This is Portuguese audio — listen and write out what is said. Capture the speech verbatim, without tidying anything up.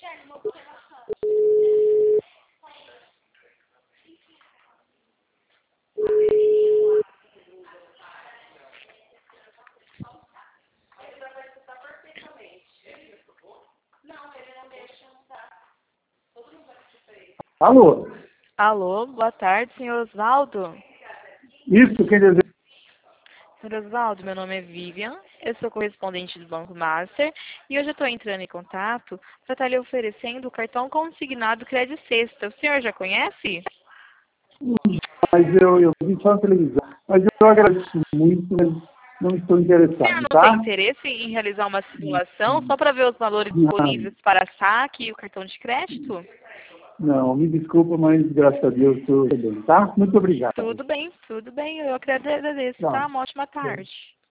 Alô? Alô, boa tarde, senhor Osvaldo. Isso, quem deseja? Senhor Osvaldo, meu nome é Vivian, eu sou correspondente do Banco Master e hoje eu estou entrando em contato para estar lhe oferecendo o cartão consignado Crédito Sexta. O senhor já conhece? Mas eu, eu vi só na televisão. Mas eu agradeço muito, mas não estou O senhor interessado, não tá? tem interesse em realizar uma simulação só para ver os valores disponíveis para saque e o cartão de crédito? Não, me desculpa, mas graças a Deus estou bem, tá? Muito obrigado. Tudo bem, tudo bem, eu agradeço, tá? Uma ótima tarde.